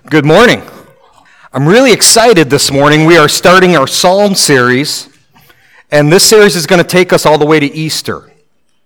Good morning. I'm really excited this morning. We are starting our Psalm series, and this series is going to take us all the way to Easter.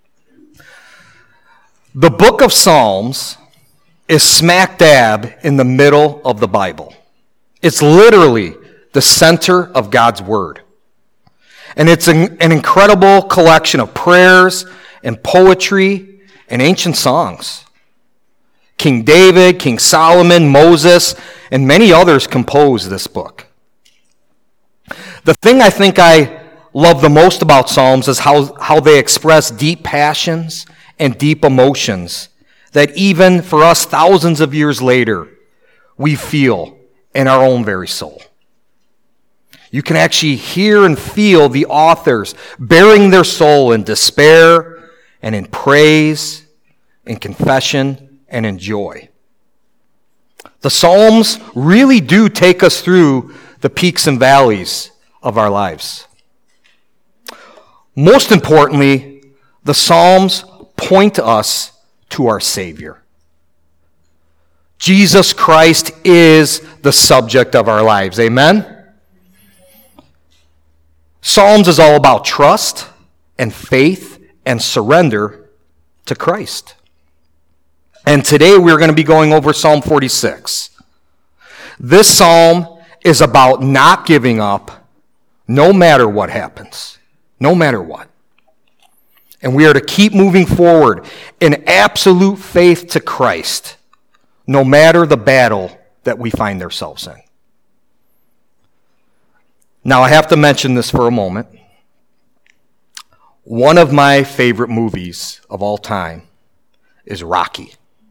The book of Psalms is smack dab in the middle of the Bible. It's literally the center of God's Word. And it's an incredible collection of prayers and poetry and ancient songs. King David, King Solomon, Moses, and many others composed this book. The thing I think I love the most about Psalms is how they express deep passions and deep emotions that even for us thousands of years later, we feel in our own very soul. You can actually hear and feel the authors bearing their soul in despair and in praise, in confession, and in joy. The Psalms really do take us through the peaks and valleys of our lives. Most importantly, the Psalms point us to our Savior. Jesus Christ is the subject of our lives. Amen? Psalms is all about trust and faith and surrender to Christ. And today we're going to be going over Psalm 46. This psalm is about not giving up no matter what happens, no matter what. And we are to keep moving forward in absolute faith to Christ, no matter the battle that we find ourselves in. Now I have to mention this for a moment. One of my favorite movies of all time is Rocky.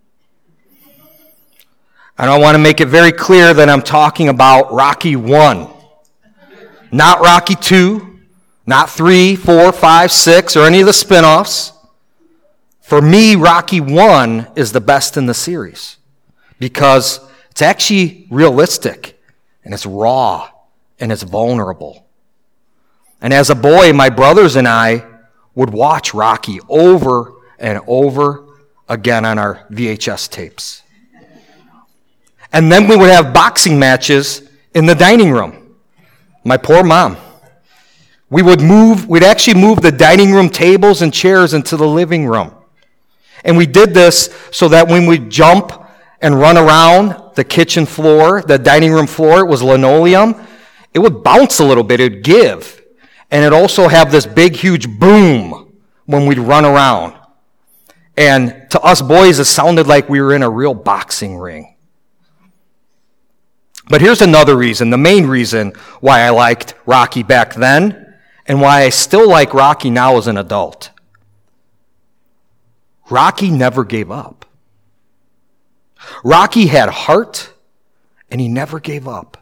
And I want to make it very clear that I'm talking about Rocky 1. Not Rocky 2, not 3, 4, 5, 6, or any of the spin-offs. For me, Rocky 1 is the best in the series because it's actually realistic, and it's raw, and it's vulnerable. And as a boy, my brothers and I would watch Rocky over and over again on our VHS tapes. And then we would have boxing matches in the dining room. My poor mom. We'd actually move the dining room tables and chairs into the living room. And we did this so that when we jump and run around the kitchen floor, the dining room floor, it was linoleum, it would bounce a little bit, it would give. And it'd also have this big, huge boom when we'd run around. And to us boys, it sounded like we were in a real boxing ring. But here's another reason, the main reason why I liked Rocky back then and why I still like Rocky now as an adult. Rocky never gave up. Rocky had heart, and he never gave up.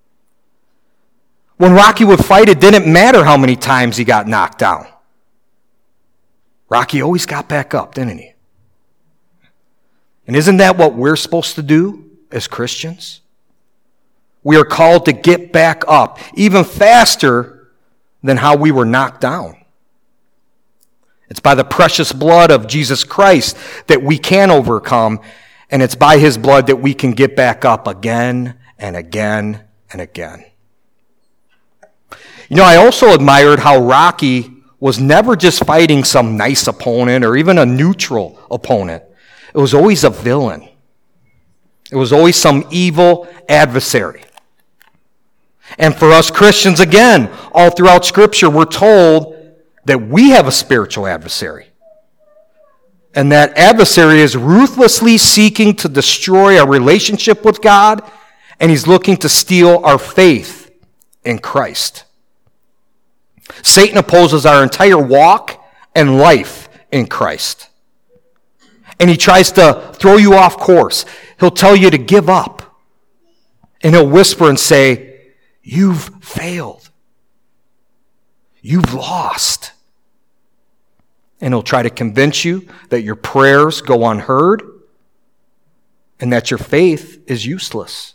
When Rocky would fight, it didn't matter how many times he got knocked down. Rocky always got back up, didn't he? And isn't that what we're supposed to do as Christians? We are called to get back up even faster than how we were knocked down. It's by the precious blood of Jesus Christ that we can overcome, and it's by his blood that we can get back up again and again and again. You know, I also admired how Rocky was never just fighting some nice opponent or even a neutral opponent. It was always a villain. It was always some evil adversary. And for us Christians, again, all throughout Scripture, we're told that we have a spiritual adversary. And that adversary is ruthlessly seeking to destroy our relationship with God, and he's looking to steal our faith in Christ. Satan opposes our entire walk and life in Christ. And he tries to throw you off course. He'll tell you to give up. And he'll whisper and say, "You've failed. You've lost." And he'll try to convince you that your prayers go unheard and that your faith is useless.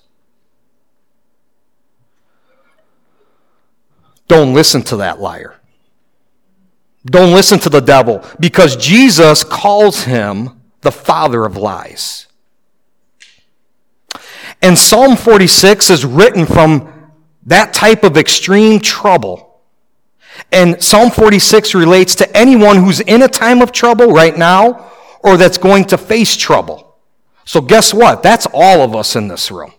Don't listen to that liar. Don't listen to the devil, because Jesus calls him the father of lies. And Psalm 46 is written from that type of extreme trouble. And Psalm 46 relates to anyone who's in a time of trouble right now or that's going to face trouble. So guess what? That's all of us in this room.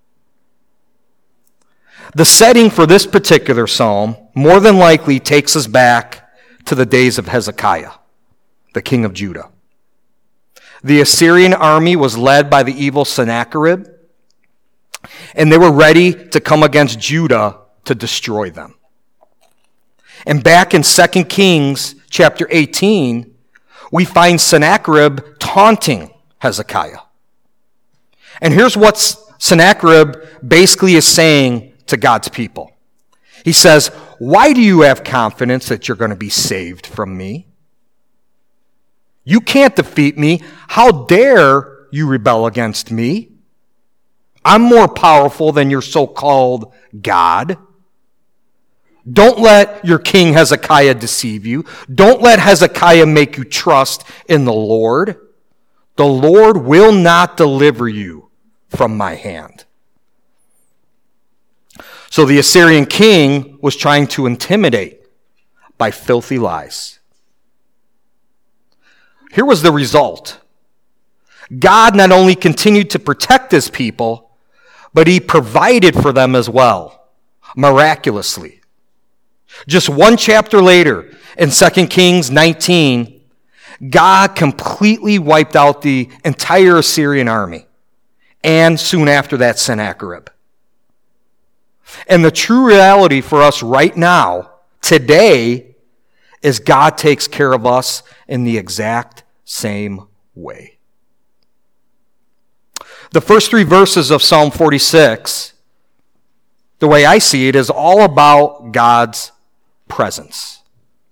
The setting for this particular psalm more than likely takes us back to the days of Hezekiah, the king of Judah. The Assyrian army was led by the evil Sennacherib, and they were ready to come against Judah to destroy them. And back in 2 Kings chapter 18, we find Sennacherib taunting Hezekiah. And here's what Sennacherib basically is saying to God's people. He says, "Why do you have confidence that you're going to be saved from me? You can't defeat me. How dare you rebel against me? I'm more powerful than your so-called God. Don't let your king Hezekiah deceive you. Don't let Hezekiah make you trust in the Lord. The Lord will not deliver you from my hand." So the Assyrian king was trying to intimidate by filthy lies. Here was the result. God not only continued to protect his people, but he provided for them as well, miraculously. Just one chapter later, in 2 Kings 19, God completely wiped out the entire Assyrian army, and soon after that, Sennacherib. And the true reality for us right now, today, is God takes care of us in the exact same way. The first 3 verses of Psalm 46, the way I see it, is all about God's presence.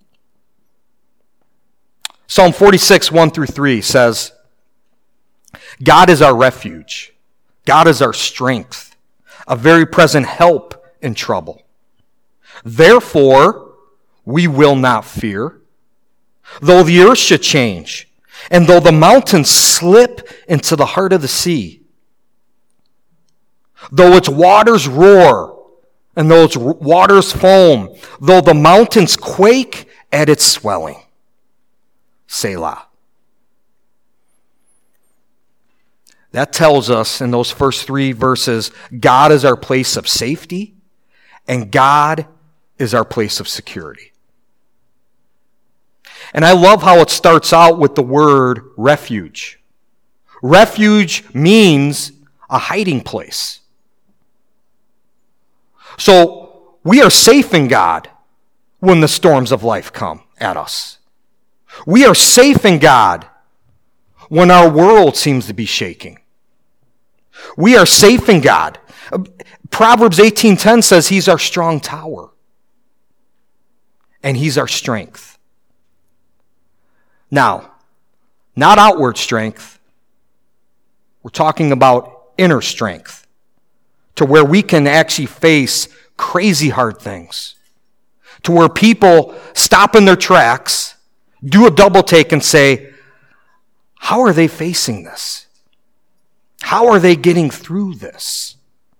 Psalm 46, 1 through 3 says, "God is our refuge. God is our strength, a very present help in trouble. Therefore, we will not fear. Though the earth should change, and though the mountains slip into the heart of the sea, though its waters roar, and though its waters foam, though the mountains quake at its swelling. Selah." That tells us in those first 3 verses, God is our place of safety, and God is our place of security. And I love how it starts out with the word refuge. Refuge means a hiding place. So we are safe in God when the storms of life come at us. We are safe in God when our world seems to be shaking. We are safe in God. Proverbs 18:10 says he's our strong tower. And he's our strength. Now, not outward strength. We're talking about inner strength, to where we can actually face crazy hard things, to where people stop in their tracks, do a double take and say, how are they facing this? How are they getting through this?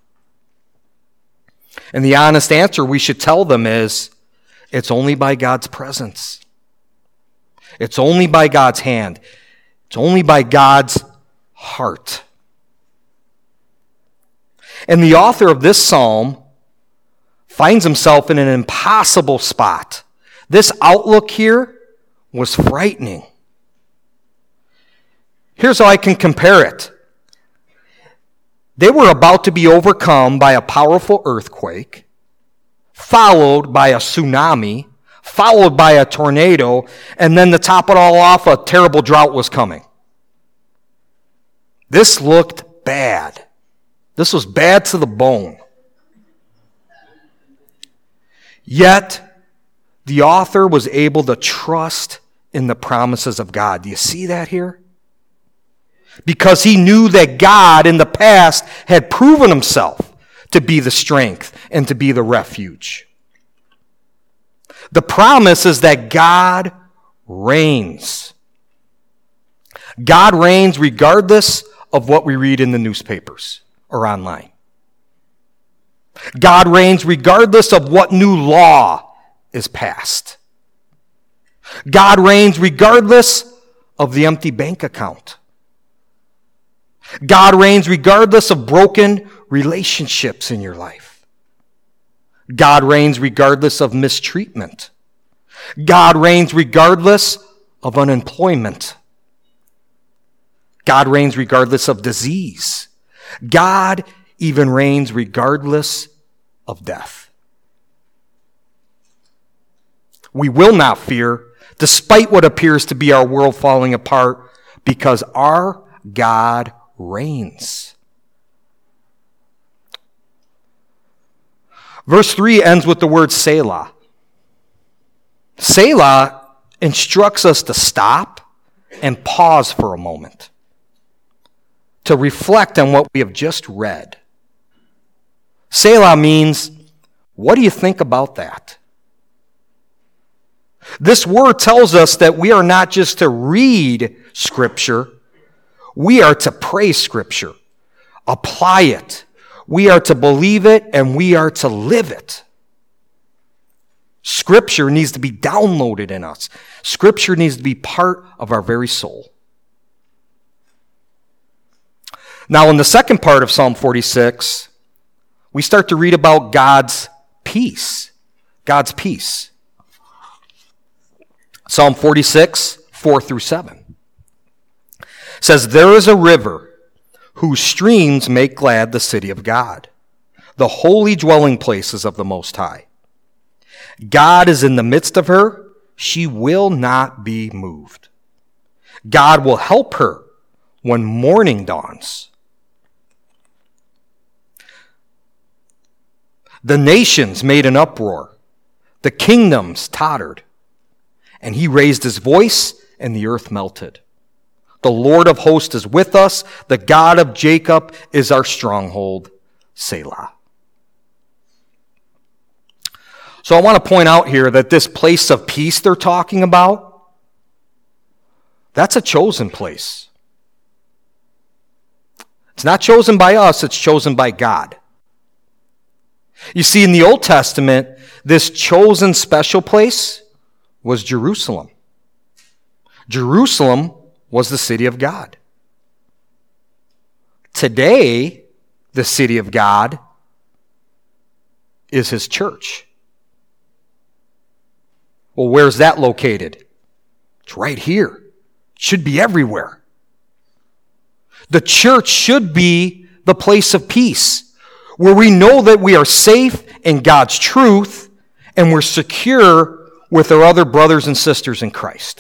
And the honest answer we should tell them is, it's only by God's presence. It's only by God's hand. It's only by God's heart. And the author of this psalm finds himself in an impossible spot. This outlook here was frightening. Here's how I can compare it. They were about to be overcome by a powerful earthquake, followed by a tsunami, followed by a tornado, and then to top it all off, a terrible drought was coming. This looked bad. This was bad to the bone. Yet, the author was able to trust in the promises of God. Do you see that here? Because he knew that God in the past had proven himself to be the strength and to be the refuge. The promise is that God reigns. God reigns regardless of what we read in the newspapers. or online. God reigns regardless of what new law is passed. God reigns regardless of the empty bank account. God reigns regardless of broken relationships in your life. God reigns regardless of mistreatment. God reigns regardless of unemployment. God reigns regardless of disease. God even reigns regardless of death. We will not fear, despite what appears to be our world falling apart, because our God reigns. Verse 3 ends with the word Selah. Selah instructs us to stop and pause for a moment, to reflect on what we have just read. Selah means, what do you think about that? This word tells us that we are not just to read Scripture, we are to pray Scripture, apply it. We are to believe it, and we are to live it. Scripture needs to be downloaded in us. Scripture needs to be part of our very soul. Now, in the second part of Psalm 46, we start to read about God's peace. God's peace. Psalm 46, 4 through 7. Says, there is a river whose streams make glad the city of God, the holy dwelling places of the Most High. God is in the midst of her. She will not be moved. God will help her when morning dawns. The nations made an uproar. The kingdoms tottered. And he raised his voice, and the earth melted. The Lord of hosts is with us. The God of Jacob is our stronghold. Selah. So I want to point out here that this place of peace they're talking about, that's a chosen place. It's not chosen by us, it's chosen by God. You see, in the Old Testament, this chosen special place was Jerusalem. Jerusalem was the city of God. Today, the city of God is his church. Well, where's that located? It's right here. It should be everywhere. The church should be the place of peace, where we know that we are safe in God's truth and we're secure with our other brothers and sisters in Christ.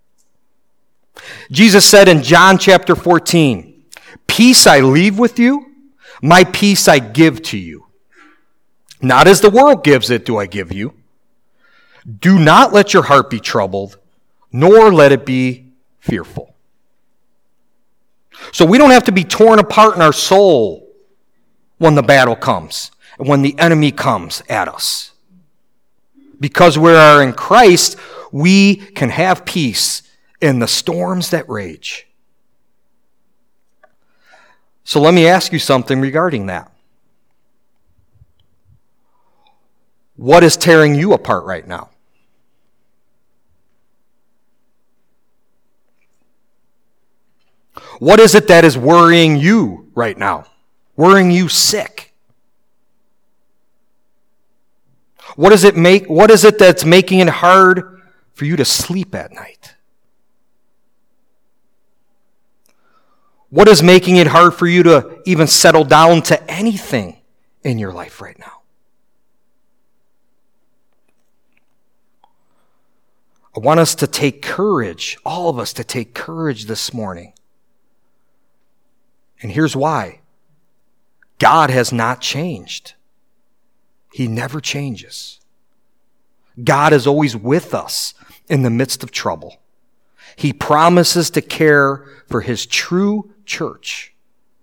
Jesus said in John chapter 14, peace I leave with you, my peace I give to you. Not as the world gives it do I give you. Do not let your heart be troubled, nor let it be fearful. So we don't have to be torn apart in our soul when the battle comes and when the enemy comes at us. Because we are in Christ, we can have peace in the storms that rage. So let me ask you something regarding that. What is tearing you apart right now? What is it that is worrying you right now? Worrying you sick? What is it that's making it hard for you to sleep at night? What is making it hard for you to even settle down to anything in your life right now? I want us to take courage, all of us to take courage this morning. And here's why. God has not changed. He never changes. God is always with us in the midst of trouble. He promises to care for his true church.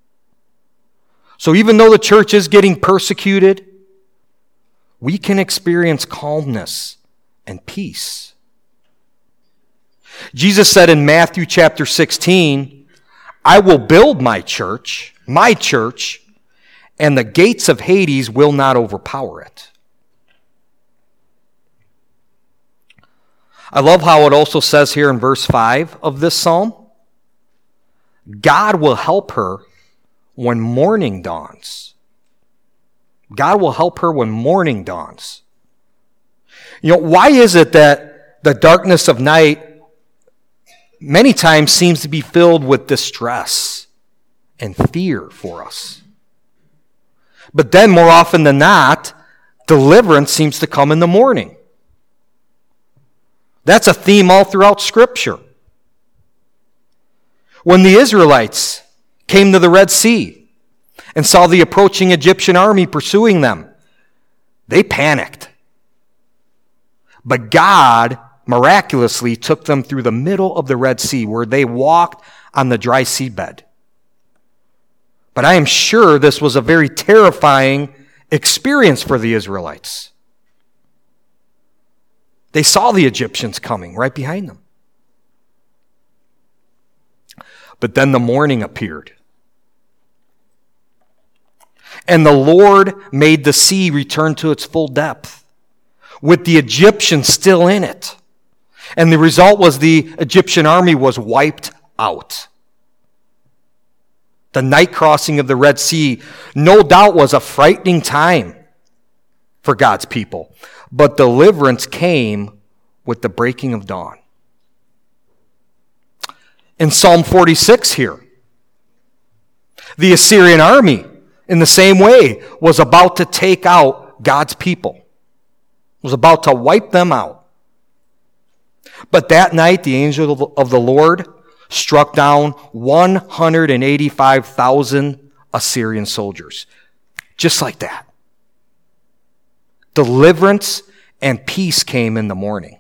So even though the church is getting persecuted, we can experience calmness and peace. Jesus said in Matthew chapter 16, I will build my church, and the gates of Hades will not overpower it. I love how it also says here in verse 5 of this psalm, God will help her when morning dawns. God will help her when morning dawns. You know, why is it that the darkness of night many times seems to be filled with distress and fear for us? But then more often than not, deliverance seems to come in the morning. That's a theme all throughout Scripture. When the Israelites came to the Red Sea and saw the approaching Egyptian army pursuing them, they panicked. But God miraculously took them through the middle of the Red Sea where they walked on the dry seabed. But I am sure this was a very terrifying experience for the Israelites. They saw the Egyptians coming right behind them. But then the morning appeared. And the Lord made the sea return to its full depth, with the Egyptians still in it. And the result was the Egyptian army was wiped out. The night crossing of the Red Sea no doubt was a frightening time for God's people. But deliverance came with the breaking of dawn. In Psalm 46 here, the Assyrian army, in the same way, was about to take out God's people. Was about to wipe them out. But that night, the angel of the Lord struck down 185,000 Assyrian soldiers. Just like that. Deliverance and peace came in the morning.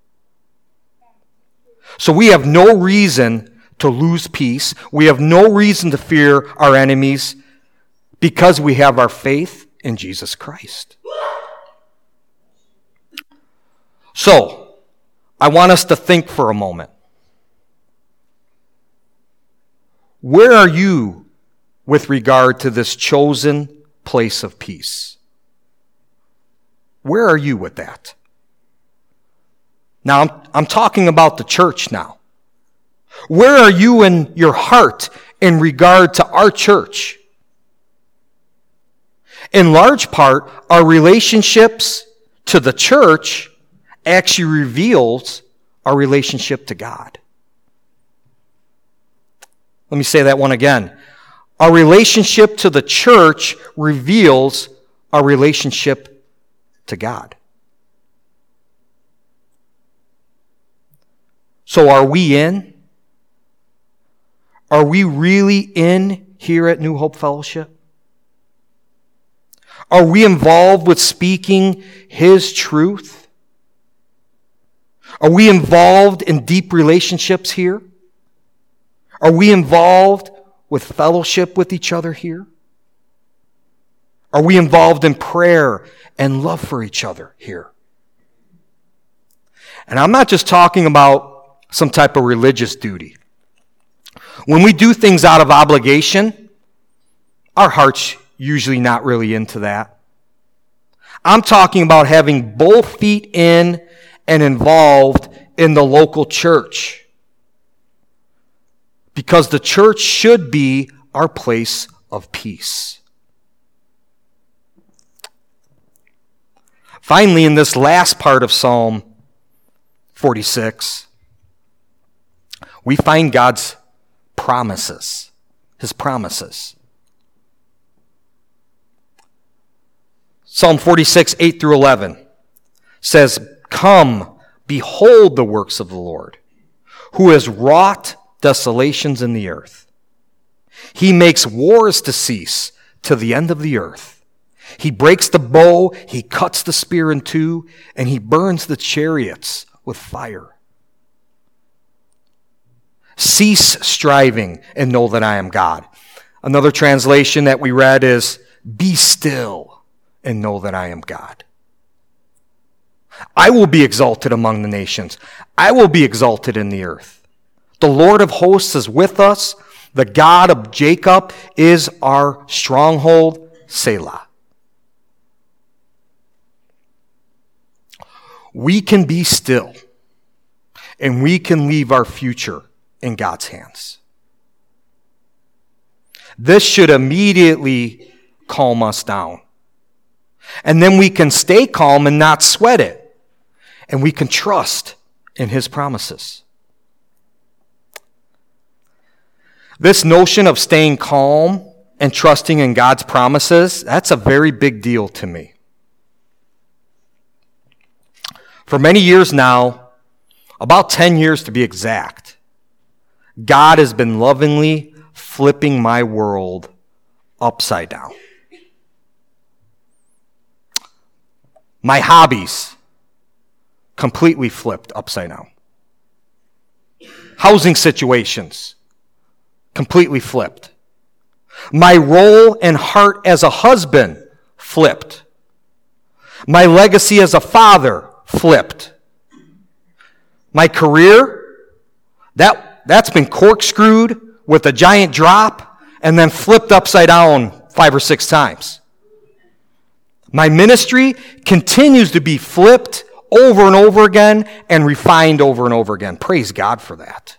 So we have no reason to lose peace. We have no reason to fear our enemies because we have our faith in Jesus Christ. So, I want us to think for a moment. Where are you with regard to this chosen place of peace? Where are you with that? Now, I'm talking about the church now. Where are you in your heart in regard to our church? In large part, our relationships to the church actually reveals our relationship to God. Let me say that one again. Our relationship to the church reveals our relationship to God. So are we in? Are we really in here at New Hope Fellowship? Are we involved with speaking His truth? Are we involved in deep relationships here? Are we involved with fellowship with each other here? Are we involved in prayer and love for each other here? And I'm not just talking about some type of religious duty. When we do things out of obligation, our heart's usually not really into that. I'm talking about having both feet in and involved in the local church. Because the church should be our place of peace. Finally, in this last part of Psalm 46, we find God's promises, His promises. Psalm 46, 8 through 11 says, "Come, behold the works of the Lord, who has wrought desolations in the earth. He makes wars to cease to the end of the earth. He breaks the bow, He cuts the spear in two, and He burns the chariots with fire. Cease striving and know that I am God." Another translation that we read is, "Be still and know that I am God. I will be exalted among the nations. I will be exalted in the earth. The Lord of hosts is with us. The God of Jacob is our stronghold." Selah. We can be still, and we can leave our future in God's hands. This should immediately calm us down. And then we can stay calm and not sweat it. And we can trust in His promises. This notion of staying calm and trusting in God's promises, that's a very big deal to me. For many years now, about 10 years to be exact, God has been lovingly flipping my world upside down. My hobbies completely flipped upside down. Housing situations completely flipped. My role and heart as a husband flipped. My legacy as a father flipped. My career, that's been corkscrewed with a giant drop and then flipped upside down 5 or 6 times. My ministry continues to be flipped over and over again and refined over and over again. Praise God for that.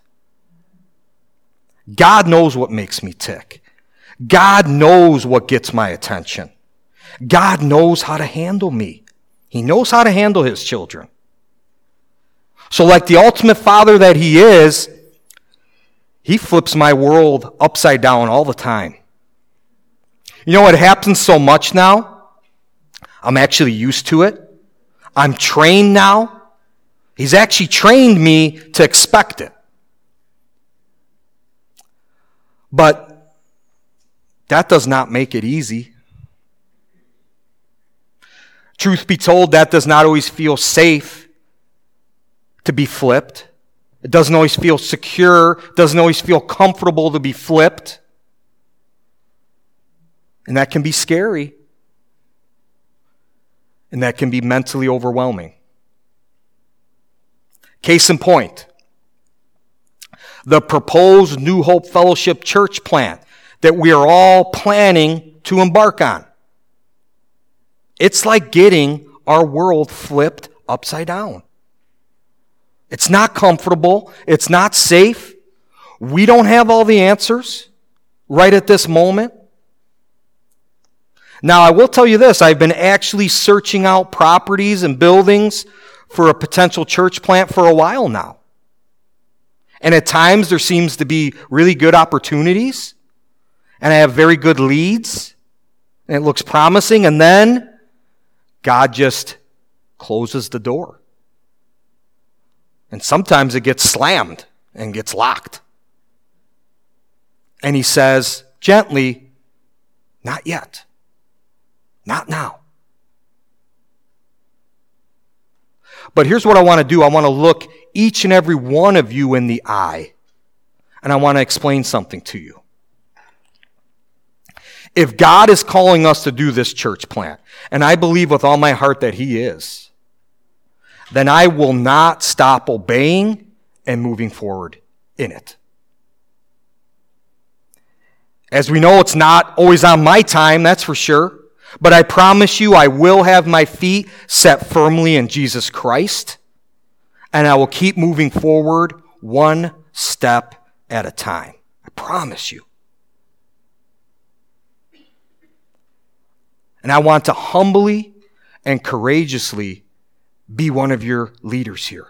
God knows what makes me tick. God knows what gets my attention. God knows how to handle me. He knows how to handle His children. So like the ultimate father that He is, He flips my world upside down all the time. You know, it happens so much now. I'm actually used to it. I'm trained now. He's actually trained me to expect it. But that does not make it easy. Truth be told, that does not always feel safe to be flipped. It doesn't always feel secure, doesn't always feel comfortable to be flipped. And that can be scary. And that can be mentally overwhelming. Case in point, the proposed New Hope Fellowship church plant that we are all planning to embark on. It's like getting our world flipped upside down. It's not comfortable. It's not safe. We don't have all the answers right at this moment. Now, I will tell you this. I've been actually searching out properties and buildings for a potential church plant for a while now. And at times, there seems to be really good opportunities. And I have very good leads. And it looks promising. And then God just closes the door. And sometimes it gets slammed and gets locked. And He says, gently, not yet. Not now. But here's what I want to do. I want to look each and every one of you in the eye. And I want to explain something to you. If God is calling us to do this church plant, and I believe with all my heart that He is, then I will not stop obeying and moving forward in it. As we know, it's not always on my time, that's for sure. But I promise you, I will have my feet set firmly in Jesus Christ, and I will keep moving forward one step at a time. I promise you. And I want to humbly and courageously be one of your leaders here.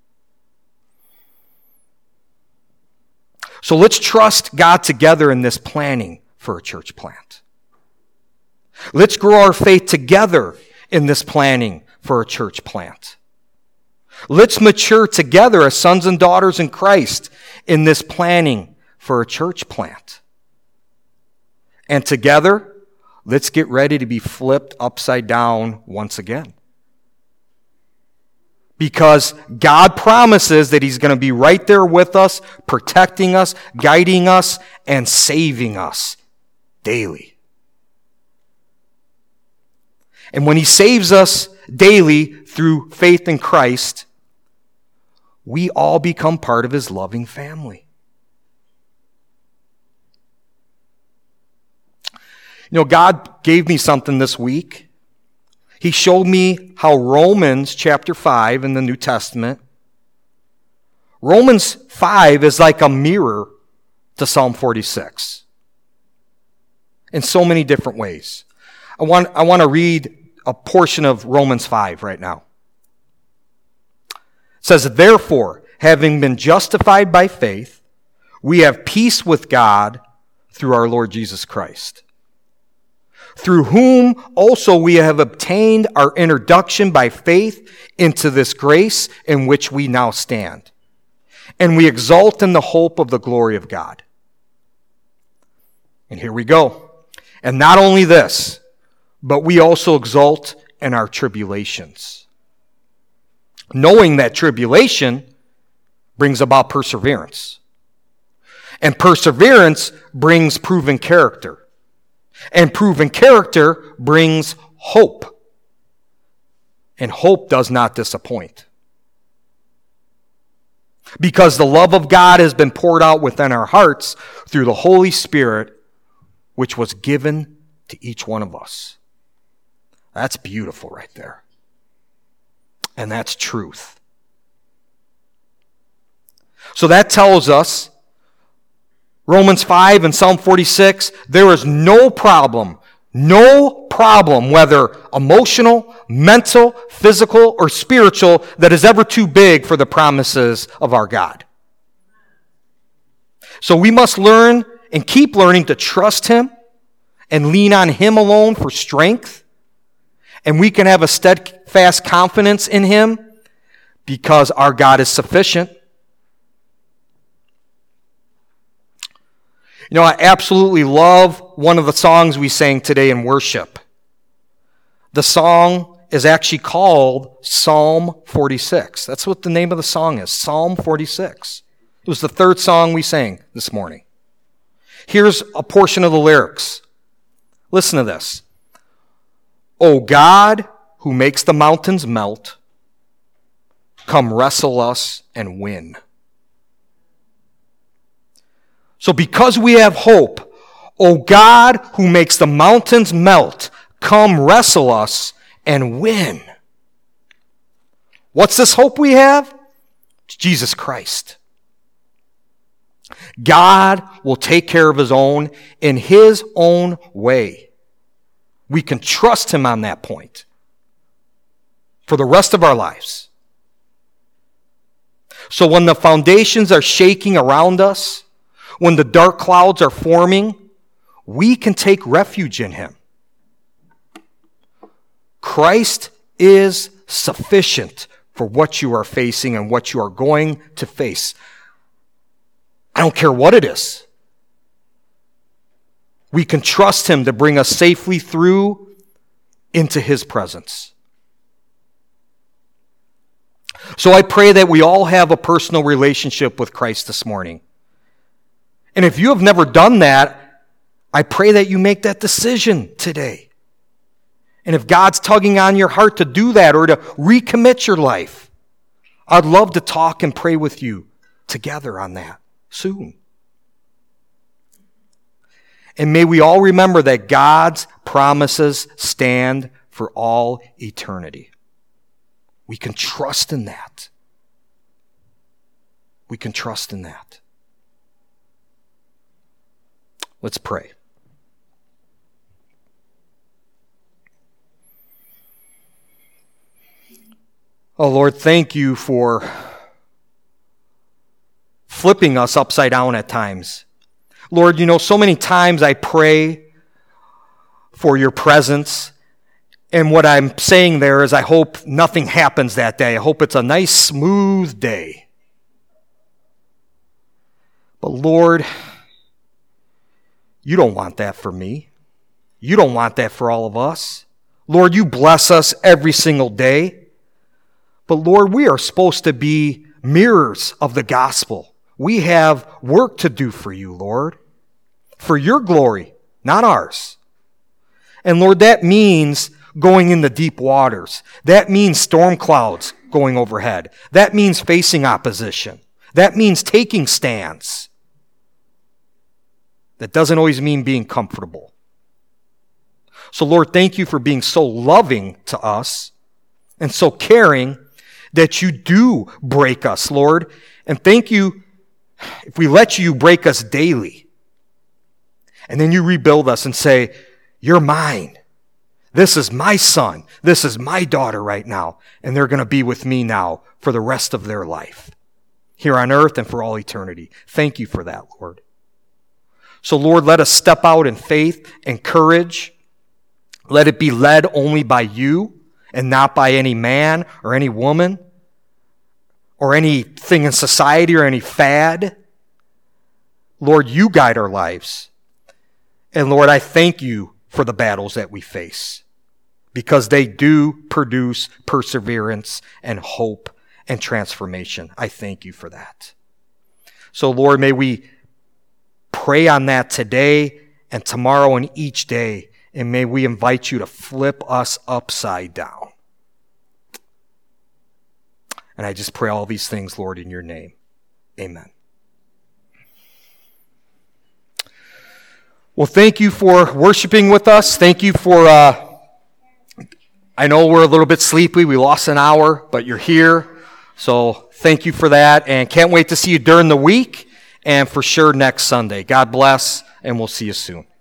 So let's trust God together in this planning for a church plant. Let's grow our faith together in this planning for a church plant. Let's mature together as sons and daughters in Christ in this planning for a church plant. And together, let's get ready to be flipped upside down once again. Because God promises that He's going to be right there with us, protecting us, guiding us, and saving us daily. And when He saves us daily through faith in Christ, we all become part of His loving family. God gave me something this week. He showed me how Romans chapter 5 in the New Testament, Romans 5 is like a mirror to Psalm 46 in so many different ways. I want to read a portion of Romans 5 right now. It says, therefore, having been justified by faith, we have peace with God through our Lord Jesus Christ, through whom also we have obtained our introduction by faith into this grace in which we now stand. And we exult in the hope of the glory of God. And here we go. And not only this, but we also exult in our tribulations, knowing that tribulation brings about perseverance. And perseverance brings proven character. And proven character brings hope. And hope does not disappoint. Because the love of God has been poured out within our hearts through the Holy Spirit, which was given to each one of us. That's beautiful right there. And that's truth. So that tells us, Romans 5 and Psalm 46, there is no problem, whether emotional, mental, physical, or spiritual, that is ever too big for the promises of our God. So we must learn and keep learning to trust Him and lean on Him alone for strength. And we can have a steadfast confidence in Him because our God is sufficient. I absolutely love one of the songs we sang today in worship. The song is actually called Psalm 46. That's what the name of the song is, Psalm 46. It was the third song we sang this morning. Here's a portion of the lyrics. Listen to this. O God, who makes the mountains melt, come wrestle us and win. So because we have hope, O God, who makes the mountains melt, come wrestle us and win. What's this hope we have? It's Jesus Christ. God will take care of His own in His own way. We can trust Him on that point for the rest of our lives. So when the foundations are shaking around us, when the dark clouds are forming, we can take refuge in Him. Christ is sufficient for what you are facing and what you are going to face. I don't care what it is. We can trust Him to bring us safely through into His presence. So I pray that we all have a personal relationship with Christ this morning. And if you have never done that, I pray that you make that decision today. And if God's tugging on your heart to do that or to recommit your life, I'd love to talk and pray with you together on that soon. And may we all remember that God's promises stand for all eternity. We can trust in that. We can trust in that. Let's pray. Oh Lord, thank you for flipping us upside down at times. Lord, so many times I pray for your presence, and what I'm saying there is I hope nothing happens that day. I hope it's a nice, smooth day. But Lord, you don't want that for me. You don't want that for all of us. Lord, you bless us every single day. But Lord, we are supposed to be mirrors of the gospel. We have work to do for you, Lord, for your glory, not ours. And Lord, that means going in the deep waters. That means storm clouds going overhead. That means facing opposition. That means taking stands. That doesn't always mean being comfortable. So, Lord, thank you for being so loving to us and so caring that you do break us, Lord. And thank you if we let you break us daily. And then you rebuild us and say, you're mine. This is my son. This is my daughter right now. And they're going to be with me now for the rest of their life, here on earth and for all eternity. Thank you for that, Lord. So, Lord, let us step out in faith and courage. Let it be led only by you and not by any man or any woman or anything in society or any fad. Lord, you guide our lives. And Lord, I thank you for the battles that we face because they do produce perseverance and hope and transformation. I thank you for that. So, Lord, may we pray on that today and tomorrow and each day, and may we invite you to flip us upside down. And I just pray all these things, Lord, in your name. Amen. Well, thank you for worshiping with us. Thank you for, I know we're a little bit sleepy. We lost an hour, but you're here. So thank you for that. And can't wait to see you during the week and for sure next Sunday. God bless, and we'll see you soon.